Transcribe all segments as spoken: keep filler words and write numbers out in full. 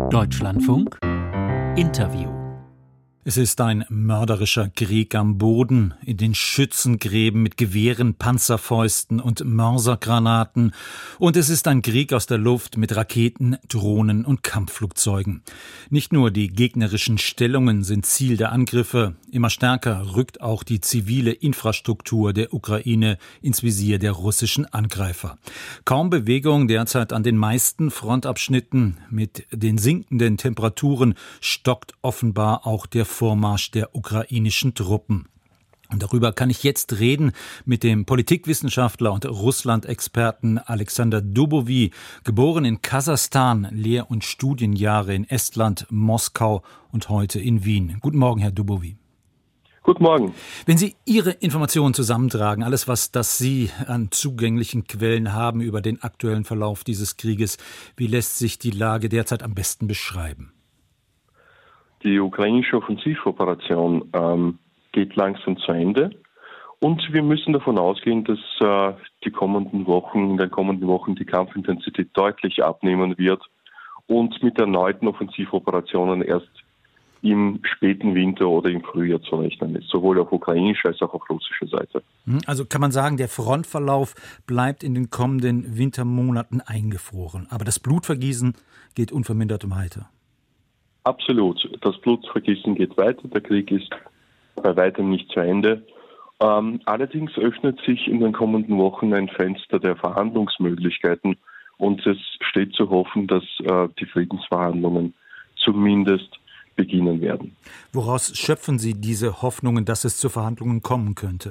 Deutschlandfunk Interview. Es ist ein mörderischer Krieg am Boden, in den Schützengräben mit Gewehren, Panzerfäusten und Mörsergranaten. Und es ist ein Krieg aus der Luft mit Raketen, Drohnen und Kampfflugzeugen. Nicht nur die gegnerischen Stellungen sind Ziel der Angriffe, immer stärker rückt auch die zivile Infrastruktur der Ukraine ins Visier der russischen Angreifer. Kaum Bewegung derzeit an den meisten Frontabschnitten. Mit den sinkenden Temperaturen stockt offenbar auch der Vormarsch der ukrainischen Truppen. Und darüber kann ich jetzt reden mit dem Politikwissenschaftler und Russland-Experten Alexander Dubowý, geboren in Kasachstan, Lehr- und Studienjahre in Estland, Moskau und heute in Wien. Guten Morgen, Herr Dubowý. Guten Morgen. Wenn Sie Ihre Informationen zusammentragen, alles, was das Sie an zugänglichen Quellen haben über den aktuellen Verlauf dieses Krieges, wie lässt sich die Lage derzeit am besten beschreiben? Die ukrainische Offensivoperation ähm, geht langsam zu Ende und wir müssen davon ausgehen, dass äh, die kommenden Wochen, in den kommenden Wochen die Kampfintensität deutlich abnehmen wird und mit erneuten Offensivoperationen erst im späten Winter oder im Frühjahr zu rechnen ist, sowohl auf ukrainischer als auch auf russischer Seite. Also kann man sagen, der Frontverlauf bleibt in den kommenden Wintermonaten eingefroren, aber das Blutvergießen geht unvermindert weiter. Absolut. Das Blutvergießen geht weiter. Der Krieg ist bei weitem nicht zu Ende. Ähm, allerdings öffnet sich in den kommenden Wochen ein Fenster der Verhandlungsmöglichkeiten und es steht zu hoffen, dass äh, die Friedensverhandlungen zumindest beginnen werden. Woraus schöpfen Sie diese Hoffnungen, dass es zu Verhandlungen kommen könnte?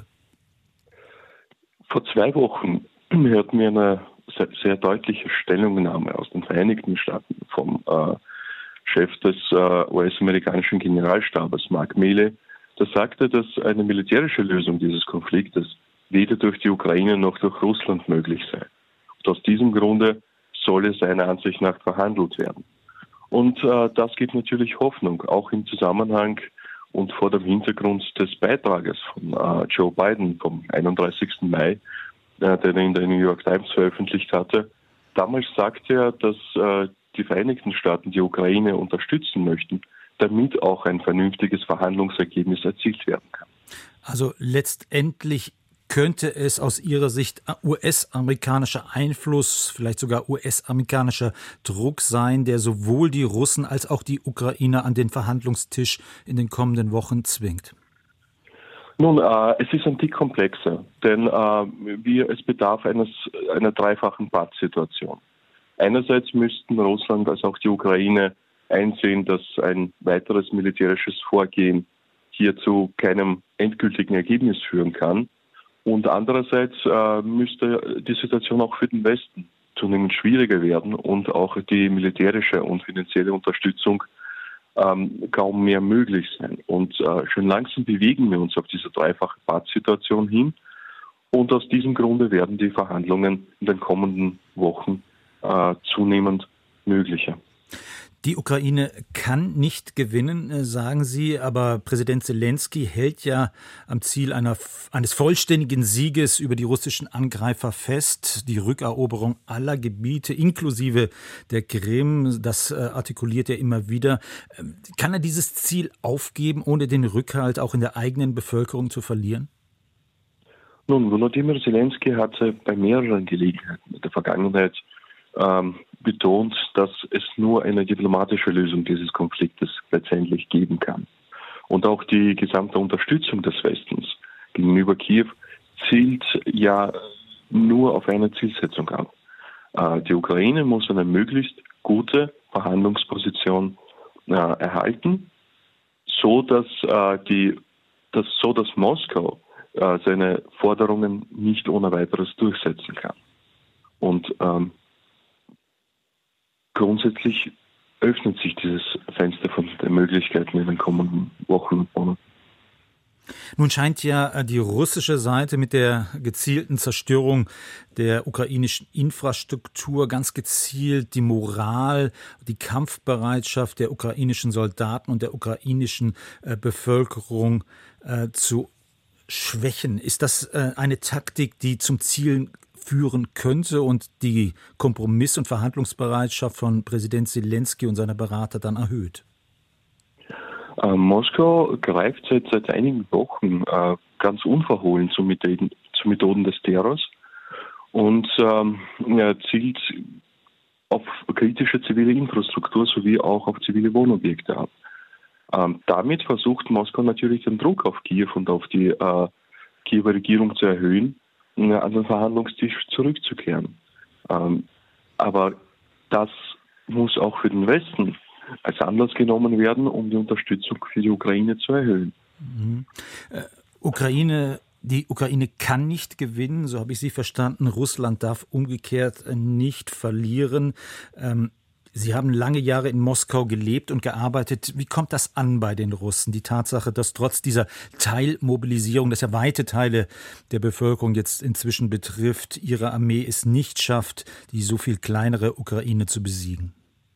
Vor zwei Wochen hörten wir eine sehr, sehr deutliche Stellungnahme aus den Vereinigten Staaten vom äh, Chef des äh, U S-amerikanischen Generalstabes, Mark Milley, der sagte, dass eine militärische Lösung dieses Konfliktes weder durch die Ukraine noch durch Russland möglich sei. Und aus diesem Grunde soll es seiner Ansicht nach verhandelt werden. Und äh, das gibt natürlich Hoffnung, auch im Zusammenhang und vor dem Hintergrund des Beitrages von äh, Joe Biden vom einunddreißigsten Mai, äh, den er in der New York Times veröffentlicht hatte. Damals sagte er, dass äh, die Vereinigten Staaten die Ukraine unterstützen möchten, damit auch ein vernünftiges Verhandlungsergebnis erzielt werden kann. Also letztendlich könnte es aus Ihrer Sicht U S-amerikanischer Einfluss, vielleicht sogar U S-amerikanischer Druck sein, der sowohl die Russen als auch die Ukrainer an den Verhandlungstisch in den kommenden Wochen zwingt? Nun, äh, es ist ein Tick komplexer, denn äh, wir, es bedarf eines, einer dreifachen Pattsituation. Einerseits müssten Russland als auch die Ukraine einsehen, dass ein weiteres militärisches Vorgehen hier zu keinem endgültigen Ergebnis führen kann. Und andererseits äh, müsste die Situation auch für den Westen zunehmend schwieriger werden und auch die militärische und finanzielle Unterstützung ähm, kaum mehr möglich sein. Und äh, schon langsam bewegen wir uns auf diese dreifache Pattsituation hin. Und aus diesem Grunde werden die Verhandlungen in den kommenden Wochen äh, zunehmend möglicher. Die Ukraine kann nicht gewinnen, sagen Sie, aber Präsident Selenskyj hält ja am Ziel einer, eines vollständigen Sieges über die russischen Angreifer fest. Die Rückeroberung aller Gebiete, inklusive der Krim, das äh, artikuliert er immer wieder. Kann er dieses Ziel aufgeben, ohne den Rückhalt auch in der eigenen Bevölkerung zu verlieren? Nun, Volodymyr Selenskyj hatte bei mehreren Gelegenheiten in der Vergangenheit ähm, betont, dass es nur eine diplomatische Lösung dieses Konfliktes letztendlich geben kann. Und auch die gesamte Unterstützung des Westens gegenüber Kiew zielt ja nur auf eine Zielsetzung ab. Äh, die Ukraine muss eine möglichst gute Verhandlungsposition äh, erhalten, so dass äh, die, dass, so dass Moskau äh, seine Forderungen nicht ohne weiteres durchsetzen kann. Und ähm, grundsätzlich öffnet sich dieses Fenster von den Möglichkeiten in den kommenden Wochen und Monaten. Nun scheint ja die russische Seite mit der gezielten Zerstörung der ukrainischen Infrastruktur ganz gezielt die Moral, die Kampfbereitschaft der ukrainischen Soldaten und der ukrainischen äh, Bevölkerung äh, zu schwächen. Ist das äh, eine Taktik, die zum Ziel führen könnte und die Kompromiss- und Verhandlungsbereitschaft von Präsident Zelensky und seiner Berater dann erhöht? Äh, Moskau greift seit, seit einigen Wochen äh, ganz unverhohlen zu Methoden, zu Methoden des Terrors und ähm, ja, zielt auf kritische zivile Infrastruktur sowie auch auf zivile Wohnobjekte ab. Ähm, damit versucht Moskau natürlich den Druck auf Kiew und auf die äh, Kiewer Regierung zu erhöhen, äh, an den Verhandlungstisch zurückzukehren. Ähm, aber das muss auch für den Westen als Anlass genommen werden, um die Unterstützung für die Ukraine zu erhöhen. Mhm. Äh, Ukraine, die Ukraine kann nicht gewinnen, so habe ich Sie verstanden. Russland darf umgekehrt nicht verlieren. Ähm, Sie haben lange Jahre in Moskau gelebt und gearbeitet. Wie kommt das an bei den Russen? Die Tatsache, dass trotz dieser Teilmobilisierung, dass ja weite Teile der Bevölkerung jetzt inzwischen betrifft, ihre Armee es nicht schafft, die so viel kleinere Ukraine zu besiegen.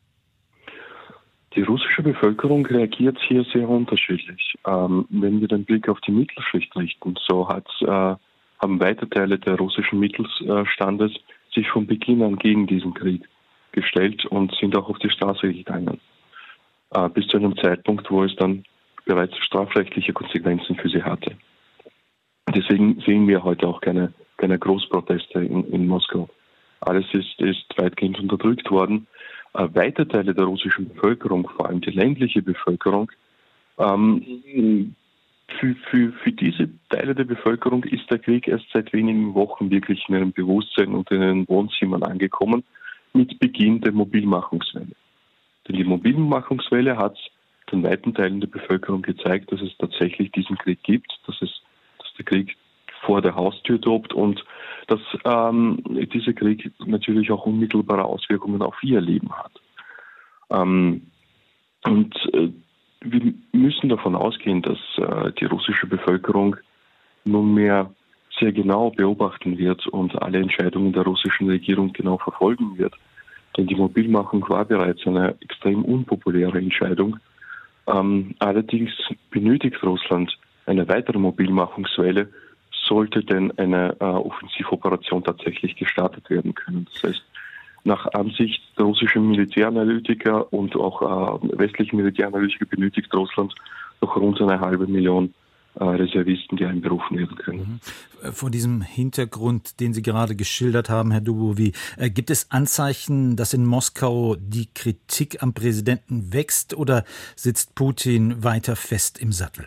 Die russische Bevölkerung reagiert hier sehr unterschiedlich. Ähm, wenn wir den Blick auf die Mittelschicht richten, so hat, äh, haben weite Teile der russischen Mittelstandes sich von Beginn an gegen diesen Krieg gestellt und sind auch auf die Straße gegangen. Äh, bis zu einem Zeitpunkt, wo es dann bereits strafrechtliche Konsequenzen für sie hatte. Deswegen sehen wir heute auch keine, keine Großproteste in, in Moskau. Alles ist, ist weitgehend unterdrückt worden. Äh, weite Teile der russischen Bevölkerung, vor allem die ländliche Bevölkerung, ähm, für, für, für diese Teile der Bevölkerung ist der Krieg erst seit wenigen Wochen wirklich in ihrem Bewusstsein und in ihren Wohnzimmern angekommen, mit Beginn der Mobilmachungswelle. Denn die Mobilmachungswelle hat den weiten Teilen der Bevölkerung gezeigt, dass es tatsächlich diesen Krieg gibt, dass, es, dass der Krieg vor der Haustür tobt und dass ähm, dieser Krieg natürlich auch unmittelbare Auswirkungen auf ihr Leben hat. Ähm, und äh, wir müssen davon ausgehen, dass äh, die russische Bevölkerung nunmehr sehr genau beobachten wird und alle Entscheidungen der russischen Regierung genau verfolgen wird. Denn die Mobilmachung war bereits eine extrem unpopuläre Entscheidung. Ähm, allerdings benötigt Russland eine weitere Mobilmachungswelle, sollte denn eine äh, Offensivoperation tatsächlich gestartet werden können. Das heißt, nach Ansicht der russischen Militäranalytiker und auch äh, westlichen Militäranalytiker benötigt Russland noch rund eine halbe Million äh, Reservisten, die einberufen werden können. Vor diesem Hintergrund, den Sie gerade geschildert haben, Herr Dubovi, äh, gibt es Anzeichen, dass in Moskau die Kritik am Präsidenten wächst oder sitzt Putin weiter fest im Sattel?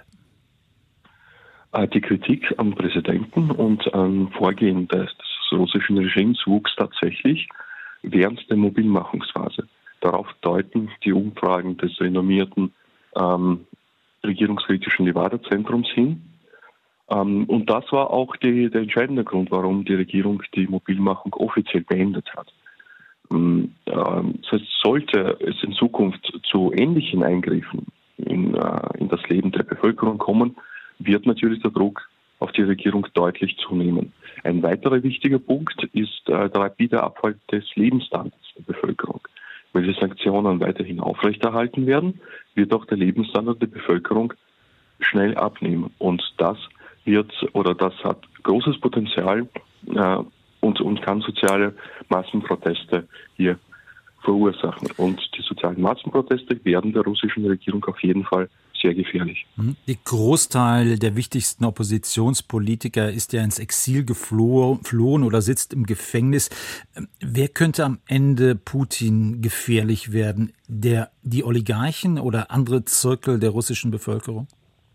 Die Kritik am Präsidenten und am Vorgehen des, des russischen Regimes wuchs tatsächlich während der Mobilmachungsphase. Darauf deuten die Umfragen des renommierten ähm, regierungskritischen Levada-Zentrums hin. Ähm, und das war auch die, der entscheidende Grund, warum die Regierung die Mobilmachung offiziell beendet hat. Ähm, das heißt, sollte es in Zukunft zu ähnlichen Eingriffen in, äh, in das Leben der Bevölkerung kommen, wird natürlich der Druck auf die Regierung deutlich zunehmen. Ein weiterer wichtiger Punkt ist äh, der rapide Abfall des Lebensstandards der Bevölkerung. Weil die Sanktionen weiterhin aufrechterhalten werden, wird auch der Lebensstandard der Bevölkerung schnell abnehmen. Und das wird oder das hat großes Potenzial äh, und, und kann soziale Massenproteste hier verursachen. Und die sozialen Massenproteste werden der russischen Regierung auf jeden Fall sehr gefährlich. Der Großteil der wichtigsten Oppositionspolitiker ist ja ins Exil geflohen oder sitzt im Gefängnis. Wer könnte am Ende Putin gefährlich werden? Der, die Oligarchen oder andere Zirkel der russischen Bevölkerung?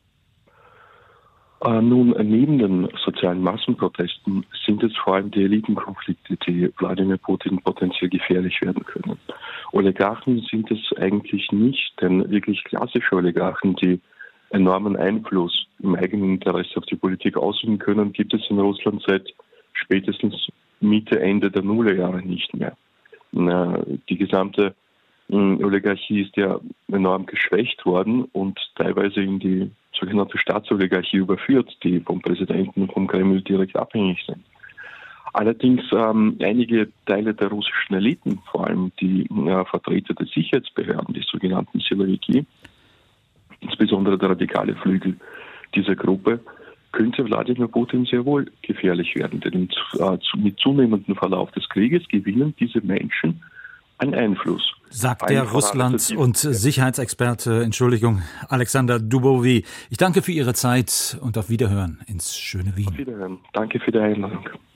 Äh, nun, neben den sozialen Massenprotesten sind es vor allem die Elitenkonflikte, die Wladimir Putin potenziell gefährlich werden können. Oligarchen sind es eigentlich nicht, denn wirklich klassische Oligarchen, die enormen Einfluss im eigenen Interesse auf die Politik ausüben können, gibt es in Russland seit spätestens Mitte, Ende der Nullerjahre nicht mehr. Die gesamte Oligarchie ist ja enorm geschwächt worden und teilweise in die sogenannte Staatsoligarchie überführt, die vom Präsidenten und vom Kreml direkt abhängig sind. Allerdings ähm, einige Teile der russischen Eliten, vor allem die äh, Vertreter der Sicherheitsbehörden, die sogenannten Siloviki, insbesondere der radikale Flügel dieser Gruppe, könnte Wladimir Putin sehr wohl gefährlich werden. Denn mit zunehmendem Verlauf des Krieges gewinnen diese Menschen an Einfluss. Sagt der Russlands- und Sicherheitsexperte, Entschuldigung, Alexander Dubowny. Ich danke für Ihre Zeit und auf Wiederhören ins schöne Wien. Auf Wiederhören. Danke für die Einladung.